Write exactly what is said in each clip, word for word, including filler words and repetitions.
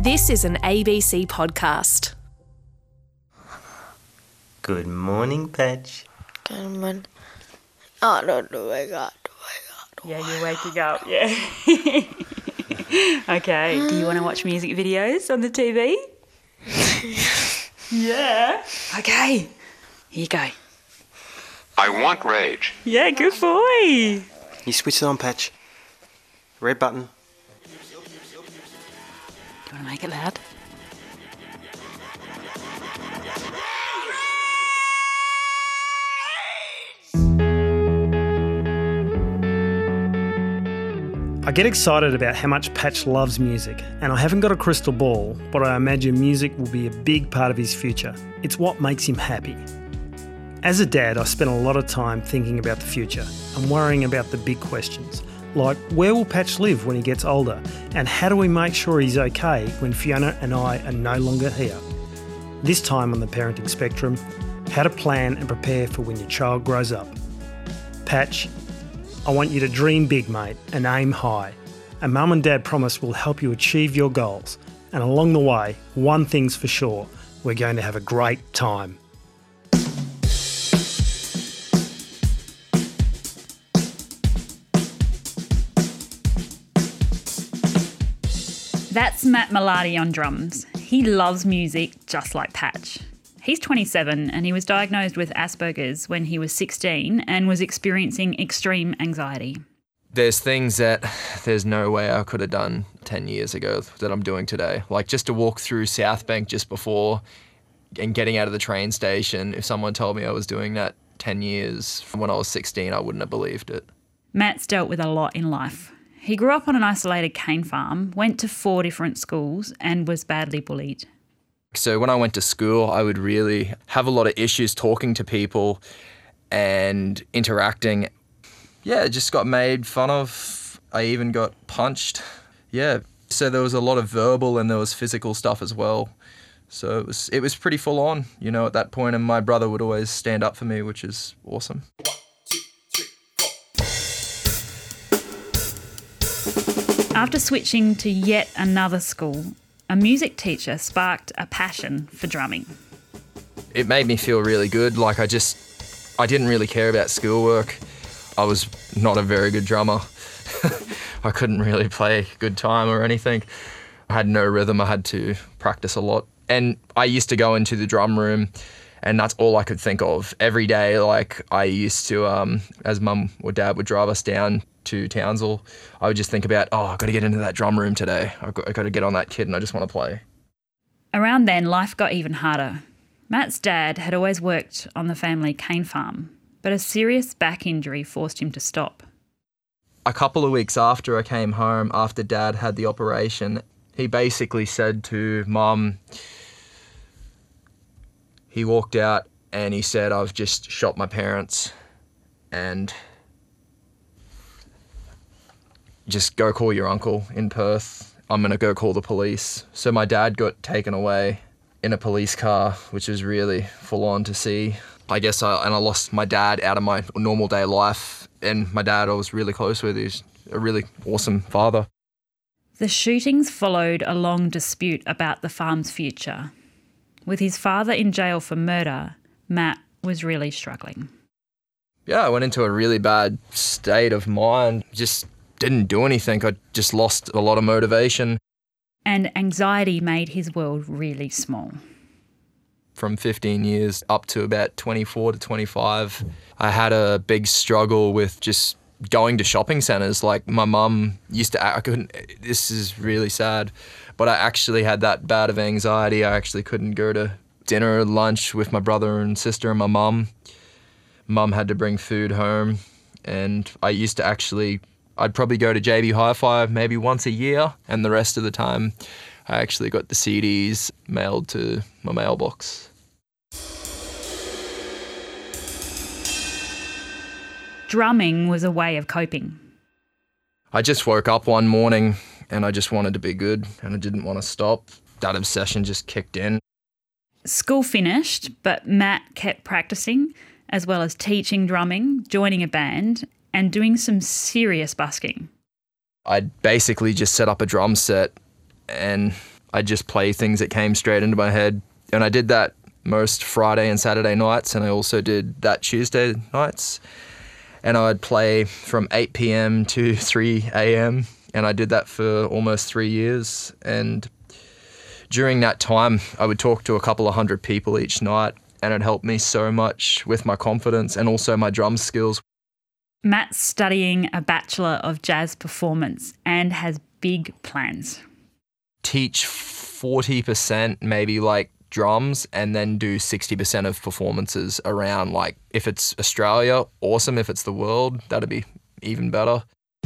This is an A B C podcast. Good morning, Patch. Good morning. Oh, no, no, wake up, wake up. Yeah, you're waking up, yeah. Okay, do you want to watch music videos on the T V? Yeah. Okay, here you go. I want rage. Yeah, good boy. You switch it on, Patch. Red button. Do you want to make it loud? I get excited about how much Patch loves music, and I haven't got a crystal ball, but I imagine music will be a big part of his future. It's what makes him happy. As a dad, I spend a lot of time thinking about the future and worrying about the big questions, like where will Patch live when he gets older, and how do we make sure he's okay when Fiona and I are no longer here? This time on the parenting spectrum, how to plan and prepare for when your child grows up. Patch, I want you to dream big, mate, and aim high. And Mum and Dad promise we'll help you achieve your goals. And along the way, one thing's for sure, we're going to have a great time. That's Matt Malati on drums. He loves music just like Patch. He's twenty-seven and he was diagnosed with Asperger's when he was sixteen and was experiencing extreme anxiety. There's things that there's no way I could have done ten years ago that I'm doing today. Like just to walk through South Bank just before and getting out of the train station, if someone told me I was doing that ten years from when I was sixteen, I wouldn't have believed it. Matt's dealt with a lot in life. He grew up on an isolated cane farm, went to four different schools and was badly bullied. So when I went to school, I would really have a lot of issues talking to people and interacting. Yeah, just got made fun of. I even got punched. Yeah, so there was a lot of verbal and there was physical stuff as well. So it was it was pretty full on, you know, at that point, and my brother would always stand up for me, which is awesome. After switching to yet another school, a music teacher sparked a passion for drumming. It made me feel really good. Like I just, I didn't really care about schoolwork. I was not a very good drummer. I couldn't really play good time or anything. I had no rhythm. I had to practice a lot. And I used to go into the drum room and that's all I could think of. Every day, like I used to, um, as mum or dad would drive us down to Townsville, I would just think about, oh, I've got to get into that drum room today. I've got, I've got to get on that kid and I just want to play. Around then, life got even harder. Matt's dad had always worked on the family cane farm, but a serious back injury forced him to stop. A couple of weeks after I came home, after Dad had the operation, he basically said to Mum, he walked out and he said, I've just shot my parents and just go call your uncle in Perth. I'm going to go call the police. So my dad got taken away in a police car, which was really full on to see. I guess I, and I lost my dad out of my normal day life. And my dad I was really close with. He's a really awesome father. The shootings followed a long dispute about the farm's future. With his father in jail for murder, Matt was really struggling. Yeah, I went into a really bad state of mind. Just didn't do anything. I just lost a lot of motivation. And anxiety made his world really small. From fifteen years up to about twenty-four to twenty-five, I had a big struggle with just going to shopping centres. Like my mum used to, I couldn't, this is really sad, but I actually had that bad of anxiety. I actually couldn't go to dinner or lunch with my brother and sister and my mum. Mum had to bring food home and I used to actually, I'd probably go to J B Hi-Fi maybe once a year and the rest of the time I actually got the C Ds mailed to my mailbox. Drumming was a way of coping. I just woke up one morning and I just wanted to be good and I didn't want to stop. That obsession just kicked in. School finished, but Matt kept practicing, as well as teaching drumming, joining a band, and doing some serious busking. I basically just set up a drum set and I'd just play things that came straight into my head. And I did that most Friday and Saturday nights, and I also did that Tuesday nights. And I'd play from eight p.m. to three a.m. and I did that for almost three years. And during that time, I would talk to a couple of hundred people each night, and it helped me so much with my confidence and also my drum skills. Matt's studying a Bachelor of Jazz Performance and has big plans. Teach forty percent maybe like drums, and then do sixty percent of performances around, like if it's Australia, awesome. If it's the world, that'd be even better.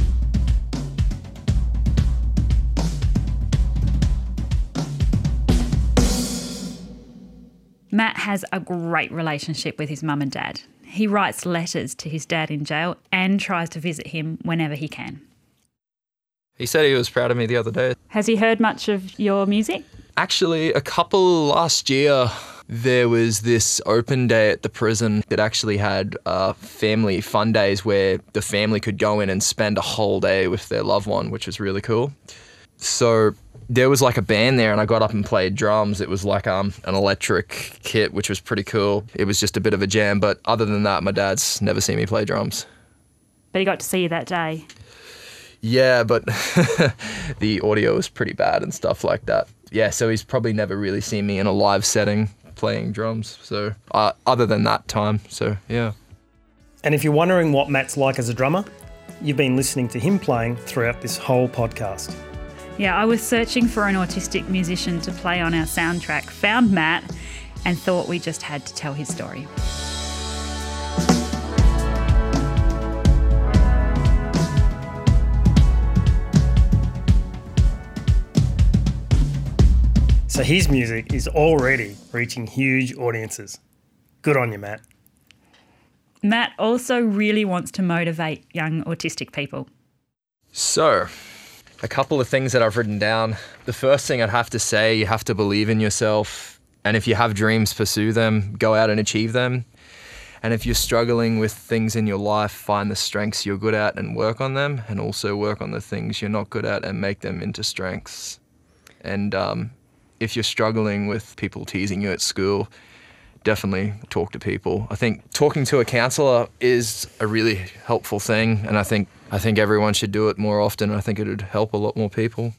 Matt has a great relationship with his mum and dad. He writes letters to his dad in jail and tries to visit him whenever he can. He said he was proud of me the other day. Has he heard much of your music? Actually, a couple last year, there was this open day at the prison that actually had uh, family fun days where the family could go in and spend a whole day with their loved one, which was really cool. So there was like a band there, and I got up and played drums. It was like um, an electric kit, which was pretty cool. It was just a bit of a jam, but other than that, my dad's never seen me play drums. But he got to see you that day. Yeah, but the audio was pretty bad and stuff like that. Yeah, so he's probably never really seen me in a live setting playing drums. So uh, other than that time, so yeah. And if you're wondering what Matt's like as a drummer, you've been listening to him playing throughout this whole podcast. Yeah, I was searching for an autistic musician to play on our soundtrack, found Matt, and thought we just had to tell his story. So his music is already reaching huge audiences. Good on you, Matt. Matt also really wants to motivate young autistic people. So, a couple of things that I've written down. The first thing I'd have to say, you have to believe in yourself. And if you have dreams, pursue them, go out and achieve them. And if you're struggling with things in your life, find the strengths you're good at and work on them, and also work on the things you're not good at and make them into strengths. And um, if you're struggling with people teasing you at school, definitely talk to people. I think talking to a counsellor is a really helpful thing, and I think I think everyone should do it more often. I think it would help a lot more people.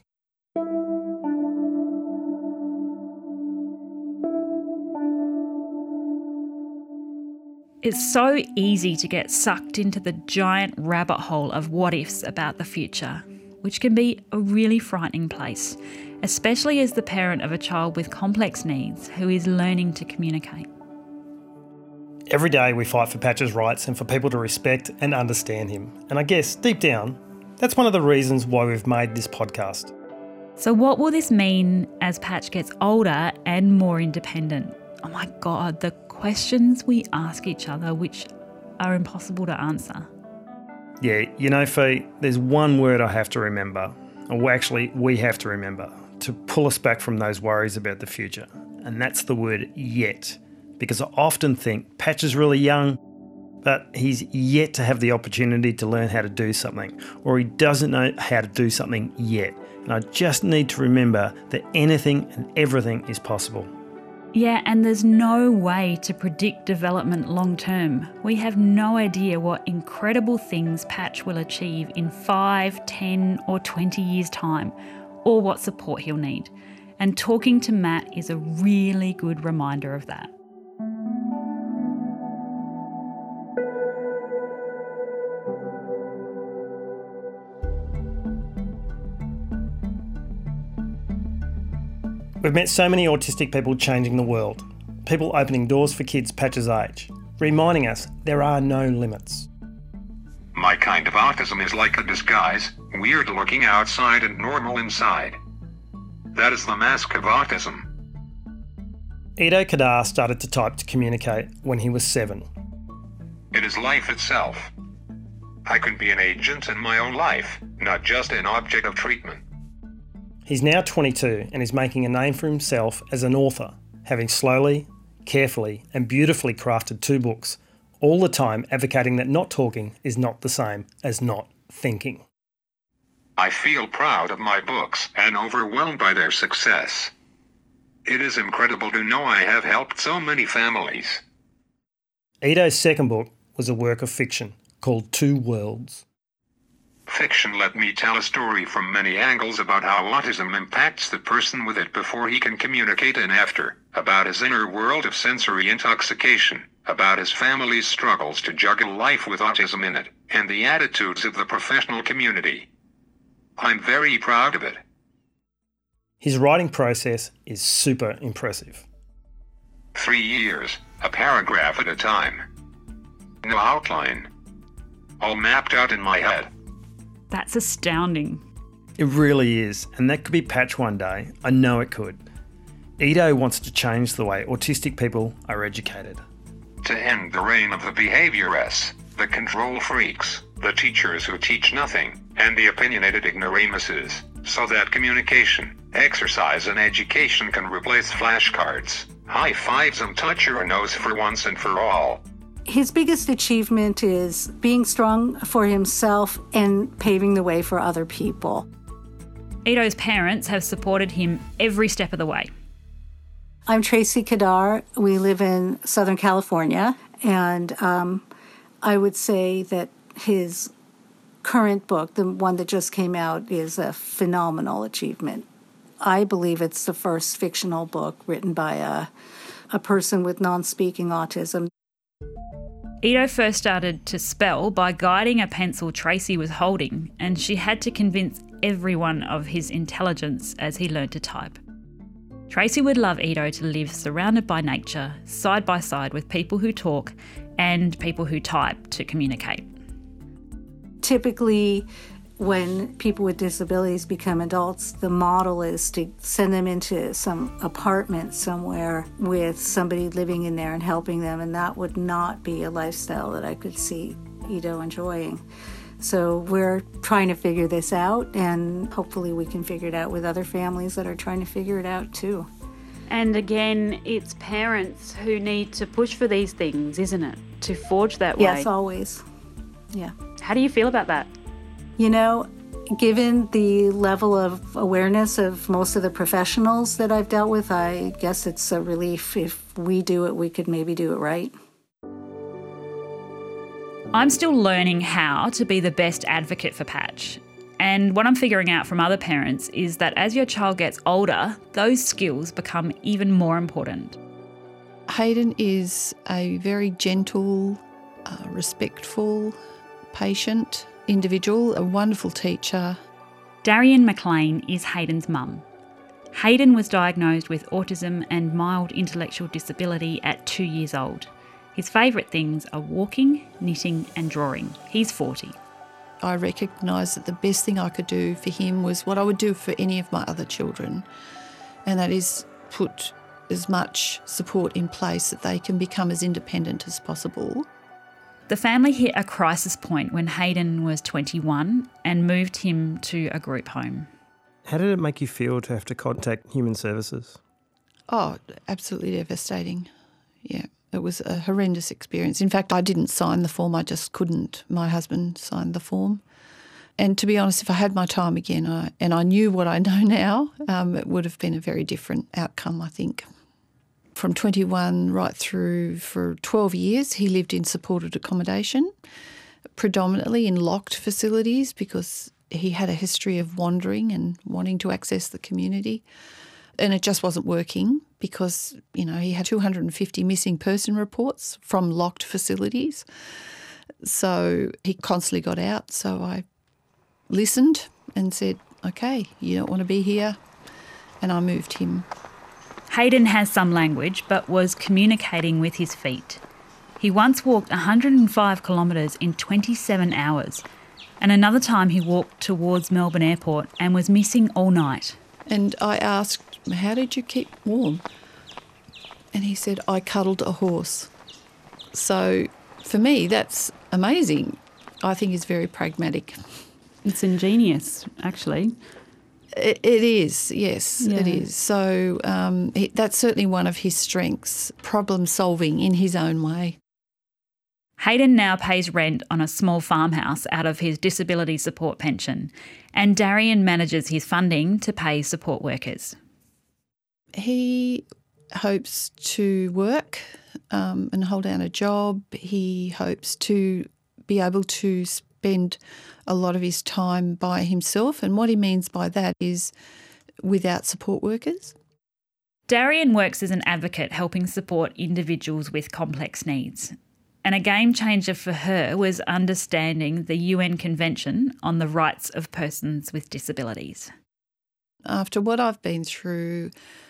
It's so easy to get sucked into the giant rabbit hole of what ifs about the future, which can be a really frightening place, especially as the parent of a child with complex needs who is learning to communicate. Every day we fight for Patch's rights and for people to respect and understand him. And I guess, deep down, that's one of the reasons why we've made this podcast. So what will this mean as Patch gets older and more independent? Oh my God, the questions we ask each other which are impossible to answer. Yeah, you know, Fee, there's one word I have to remember, or actually we have to remember, to pull us back from those worries about the future. And that's the word yet. Because I often think Patch is really young, but he's yet to have the opportunity to learn how to do something, or he doesn't know how to do something yet. And I just need to remember that anything and everything is possible. Yeah, and there's no way to predict development long term. We have no idea what incredible things Patch will achieve in five, ten or twenty years' time, or what support he'll need. And talking to Matt is a really good reminder of that. We've met so many autistic people changing the world. People opening doors for kids Patch's age, reminding us there are no limits. My kind of autism is like a disguise, weird looking outside and normal inside. That is the mask of autism. Ido Kadar started to type to communicate when he was seven. It is life itself. I can be an agent in my own life, not just an object of treatment. He's now twenty-two and is making a name for himself as an author, having slowly, carefully and beautifully crafted two books, all the time advocating that not talking is not the same as not thinking. I feel proud of my books and overwhelmed by their success. It is incredible to know I have helped so many families. Ido's second book was a work of fiction called Two Worlds. Fiction let me tell a story from many angles about how autism impacts the person with it before he can communicate and after, about his inner world of sensory intoxication, about his family's struggles to juggle life with autism in it, and the attitudes of the professional community. I'm very proud of it. His writing process is super impressive. Three years, a paragraph at a time. No outline. All mapped out in my head. That's astounding. It really is, and that could be Patch one day. I know it could. Ido wants to change the way autistic people are educated. To end the reign of the behaviorists, the control freaks, the teachers who teach nothing, and the opinionated ignoramuses, so that communication, exercise and education can replace flashcards, high fives and touch your nose for once and for all. His biggest achievement is being strong for himself and paving the way for other people. Ido's parents have supported him every step of the way. I'm Tracy Kadar. We live in Southern California, and um, I would say that his current book, the one that just came out, is a phenomenal achievement. I believe it's the first fictional book written by a, a person with non-speaking autism. Ido first started to spell by guiding a pencil Tracy was holding, and she had to convince everyone of his intelligence as he learned to type. Tracy would love Ido to live surrounded by nature, side by side with people who talk and people who type to communicate. Typically, when people with disabilities become adults, the model is to send them into some apartment somewhere with somebody living in there and helping them, and that would not be a lifestyle that I could see Ido enjoying. So we're trying to figure this out, and hopefully we can figure it out with other families that are trying to figure it out too. And again, it's parents who need to push for these things, isn't it? To forge that way. Yes, always. Yeah. How do you feel about that? You know, given the level of awareness of most of the professionals that I've dealt with, I guess it's a relief. If we do it, we could maybe do it right. I'm still learning how to be the best advocate for Patch. And what I'm figuring out from other parents is that as your child gets older, those skills become even more important. Hayden is a very gentle, uh, respectful, patient individual, a wonderful teacher. Darian McLean is Hayden's mum. Hayden was diagnosed with autism and mild intellectual disability at two years old. His favourite things are walking, knitting and drawing. He's forty. I recognised that the best thing I could do for him was what I would do for any of my other children, and that is put as much support in place that they can become as independent as possible. The family hit a crisis point when Hayden was twenty-one and moved him to a group home. How did it make you feel to have to contact Human Services? Oh, absolutely devastating. Yeah, it was a horrendous experience. In fact, I didn't sign the form, I just couldn't. My husband signed the form. And to be honest, if I had my time again I, and I knew what I know now, um, it would have been a very different outcome, I think. From twenty-one right through for twelve years, he lived in supported accommodation, predominantly in locked facilities because he had a history of wandering and wanting to access the community. And it just wasn't working because, you know, he had two hundred fifty missing person reports from locked facilities. So he constantly got out. So I listened and said, okay, you don't want to be here. And I moved him. Hayden has some language but was communicating with his feet. He once walked one hundred five kilometres in twenty-seven hours, and another time he walked towards Melbourne Airport and was missing all night. And I asked, how did you keep warm? And he said, I cuddled a horse. So for me, that's amazing. I think he's very pragmatic. It's ingenious, actually. It, it is, yes, Yeah. it is. So um, he, that's certainly one of his strengths, problem solving in his own way. Hayden now pays rent on a small farmhouse out of his disability support pension, and Darian manages his funding to pay support workers. He hopes to work um, and hold down a job. He hopes to be able to spend a lot of his time by himself, and what he means by that is without support workers. Darian works as an advocate helping support individuals with complex needs. And a game changer for her was understanding the U N Convention on the Rights of Persons with Disabilities. After what I've been through,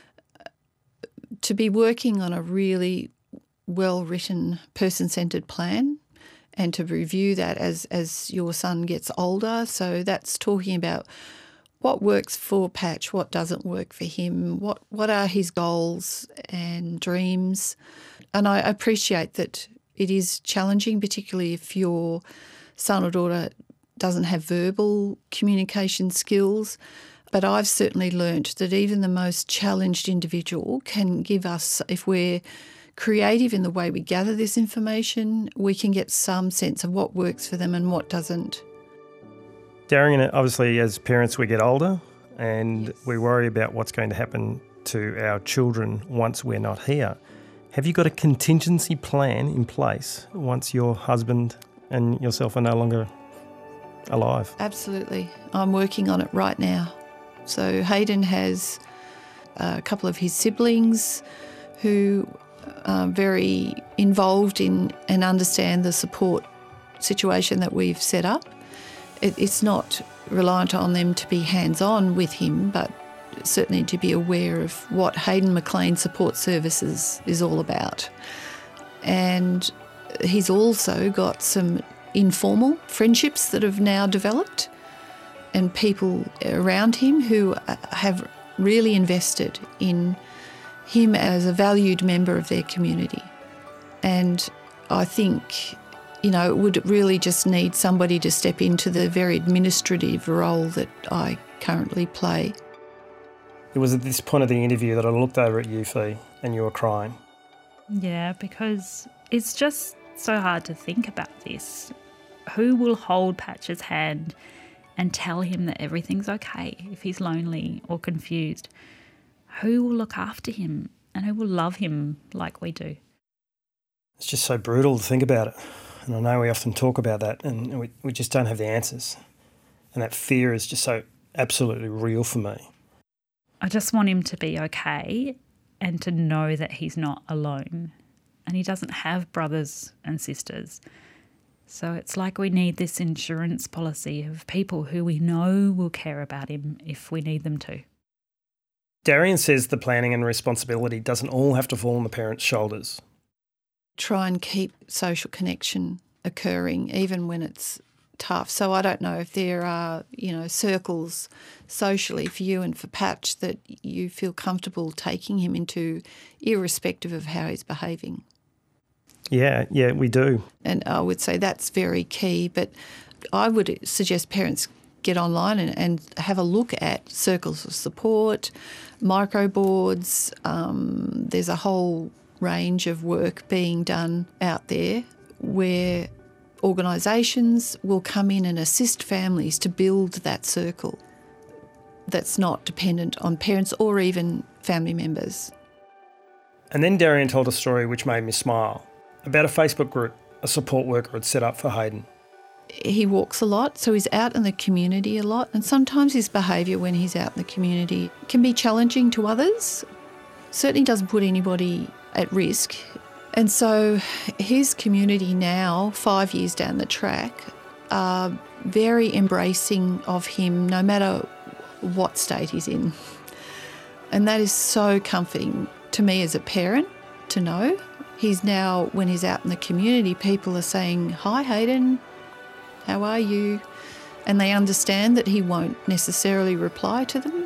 to be working on a really well-written person-centred plan and to review that as, as your son gets older, so that's talking about what works for Patch, what doesn't work for him, what, what are his goals and dreams. And I appreciate that it is challenging, particularly if your son or daughter doesn't have verbal communication skills. But I've certainly learnt that even the most challenged individual can give us, if we're creative in the way we gather this information, we can get some sense of what works for them and what doesn't. Darian, obviously as parents we get older and yes. we worry about what's going to happen to our children once we're not here. Have you got a contingency plan in place once your husband and yourself are no longer alive? Absolutely. I'm working on it right now. So Hayden has a couple of his siblings who are very involved in and understand the support situation that we've set up. It, it's not reliant on them to be hands-on with him, but certainly to be aware of what Hayden McLean Support Services is all about. And he's also got some informal friendships that have now developed and people around him who have really invested in him as a valued member of their community. And I think, you know, it would really just need somebody to step into the very administrative role that I currently play. It was at this point of the interview that I looked over at you, Fee, and you were crying. Yeah, because it's just so hard to think about this. Who will hold Patch's hand and tell him that everything's okay if he's lonely or confused? Who will look after him and who will love him like we do? It's just so brutal to think about it. And I know we often talk about that and we, we just don't have the answers. And that fear is just so absolutely real for me. I just want him to be okay and to know that he's not alone and he doesn't have brothers and sisters. So it's like we need this insurance policy of people who we know will care about him if we need them to. Darian says the planning and responsibility doesn't all have to fall on the parents' shoulders. Try and keep social connection occurring even when it's tough. So I don't know if there are, you know, circles socially for you and for Patch that you feel comfortable taking him into, irrespective of how he's behaving. Yeah, yeah, we do. And I would say that's very key. But I would suggest parents get online and, and have a look at circles of support, microboards. Um, there's a whole range of work being done out there where organisations will come in and assist families to build that circle that's not dependent on parents or even family members. And then Darian told a story which made me smile about a Facebook group a support worker had set up for Hayden. He walks a lot, so he's out in the community a lot, and sometimes his behaviour when he's out in the community can be challenging to others. Certainly doesn't put anybody at risk. And so his community now, five years down the track, are very embracing of him no matter what state he's in. And that is so comforting to me as a parent to know. He's now, when he's out in the community, people are saying, "Hi Hayden, how are you?" And they understand that he won't necessarily reply to them,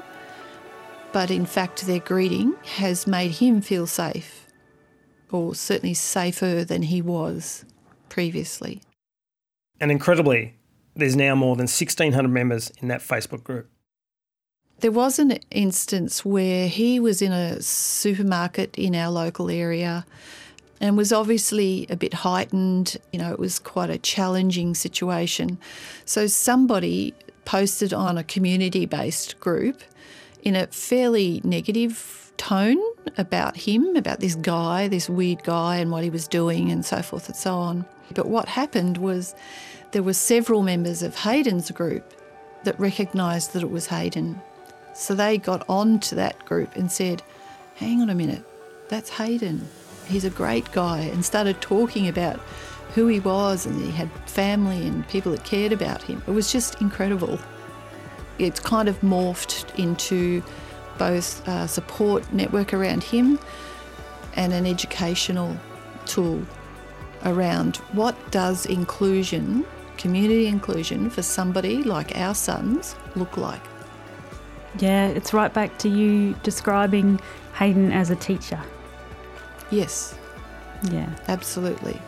but in fact their greeting has made him feel safe, or certainly safer than he was previously. And incredibly, there's now more than sixteen hundred members in that Facebook group. There was an instance where he was in a supermarket in our local area and was obviously a bit heightened. You know, it was quite a challenging situation. So somebody posted on a community-based group in a fairly negative tone about him, about this guy, this weird guy and what he was doing and so forth and so on. But what happened was there were several members of Hayden's group that recognised that it was Hayden. So they got on to that group and said, hang on a minute, that's Hayden. He's a great guy, and started talking about who he was, and he had family and people that cared about him. It was just incredible. It's kind of morphed into both a support network around him and an educational tool around what does inclusion, community inclusion for somebody like our sons look like. Yeah, it's right back to you describing Hayden as a teacher. Yes. Yeah. Absolutely.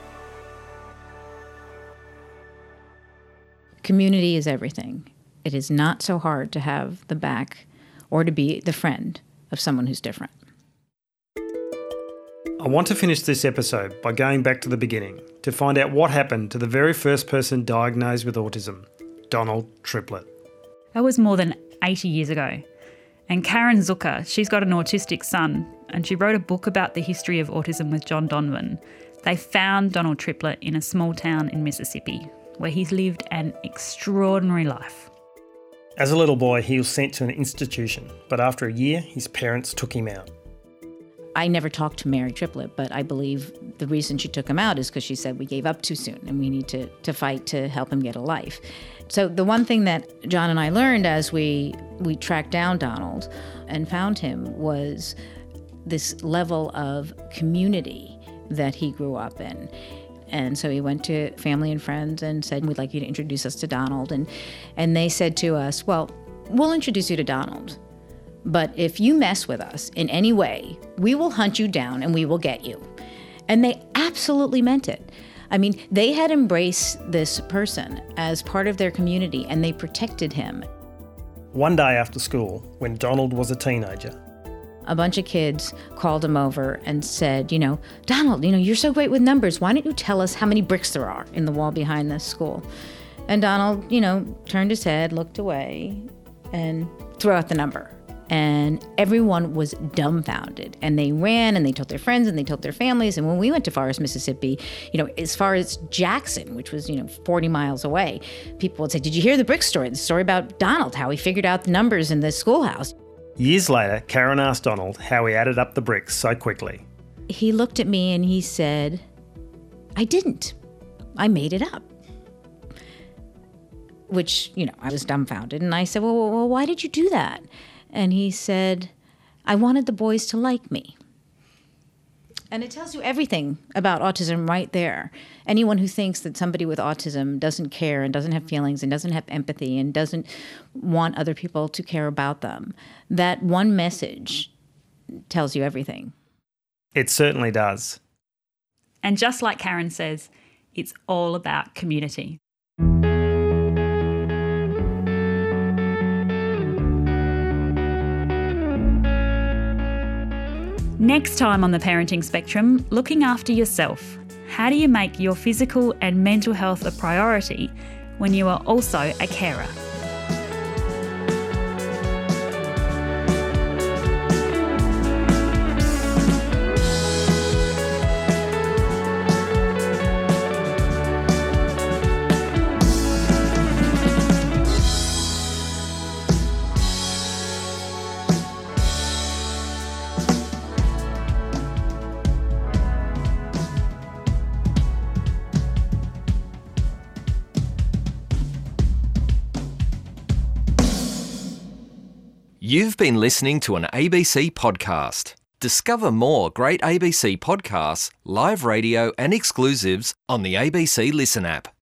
Community is everything. It is not so hard to have the back or to be the friend of someone who's different. I want to finish this episode by going back to the beginning to find out what happened to the very first person diagnosed with autism, Donald Triplett. That was more than eighty years ago. And Karen Zucker, she's got an autistic son, and she wrote a book about the history of autism with John Donovan. They found Donald Triplett in a small town in Mississippi, where he's lived an extraordinary life. As a little boy, he was sent to an institution, but after a year, his parents took him out. I never talked to Mary Triplett, but I believe the reason she took him out is because she said we gave up too soon and we need to, to fight to help him get a life. So the one thing that John and I learned as we, we tracked down Donald and found him was this level of community that he grew up in. And so he went to family and friends and said, we'd like you to introduce us to Donald. And, and they said to us, well, we'll introduce you to Donald, but if you mess with us in any way, we will hunt you down and we will get you. And they absolutely meant it. I mean, they had embraced this person as part of their community and they protected him. One day after school, when Donald was a teenager, a bunch of kids called him over and said, you know, Donald, you know, you're so great with numbers. Why don't you tell us how many bricks there are in the wall behind this school? And Donald, you know, turned his head, looked away, and threw out the number. And everyone was dumbfounded. And they ran and they told their friends and they told their families. And when we went to Forest, Mississippi, you know, as far as Jackson, which was, you know, forty miles away, people would say, did you hear the brick story? The story about Donald, how he figured out the numbers in the schoolhouse. Years later, Karen asked Donald how he added up the bricks so quickly. He looked at me and he said, I didn't. I made it up. Which, you know, I was dumbfounded. And I said, well, well, why did you do that? And he said, I wanted the boys to like me. And it tells you everything about autism right there. Anyone who thinks that somebody with autism doesn't care and doesn't have feelings and doesn't have empathy and doesn't want other people to care about them, that one message tells you everything. It certainly does. And just like Karen says, it's all about community. Next time on the Parenting Spectrum, looking after yourself. How do you make your physical and mental health a priority when you are also a carer? You've been listening to an A B C podcast. Discover more great A B C podcasts, live radio and exclusives on the A B C Listen app.